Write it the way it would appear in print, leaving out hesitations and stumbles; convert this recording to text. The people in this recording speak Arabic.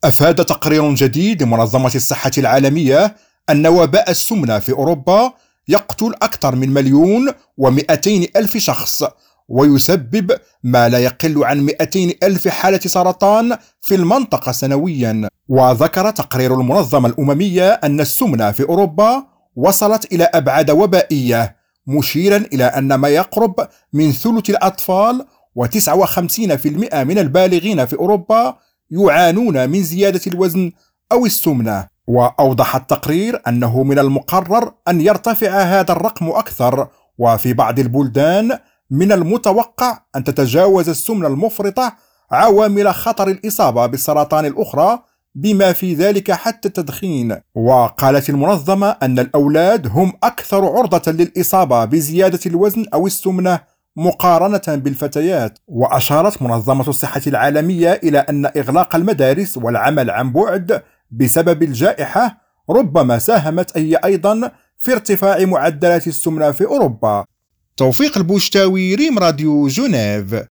أفاد تقرير جديد لمنظمة الصحة العالمية أن وباء السمنة في أوروبا يقتل أكثر من 1,200,000 شخص، ويسبب ما لا يقل عن 200,000 حالة سرطان في المنطقة سنويا. وذكر تقرير المنظمة الأممية أن السمنة في أوروبا وصلت إلى أبعاد وبائية، مشيرا إلى أن ما يقرب من ثلث الأطفال و59% من البالغين في أوروبا يعانون من زيادة الوزن أو السمنة. وأوضح التقرير أنه من المقرر أن يرتفع هذا الرقم أكثر، وفي بعض البلدان من المتوقع أن تتجاوز السمنة المفرطة عوامل خطر الإصابة بالسرطان الأخرى، بما في ذلك حتى التدخين. وقالت المنظمة أن الأولاد هم أكثر عرضة للإصابة بزيادة الوزن أو السمنة مقارنة بالفتيات. وأشارت منظمة الصحة العالمية إلى أن إغلاق المدارس والعمل عن بعد بسبب الجائحة ربما ساهمت هي أيضا في ارتفاع معدلات السمنة في أوروبا. توفيق البوشتاوي، ريم راديو جنيف.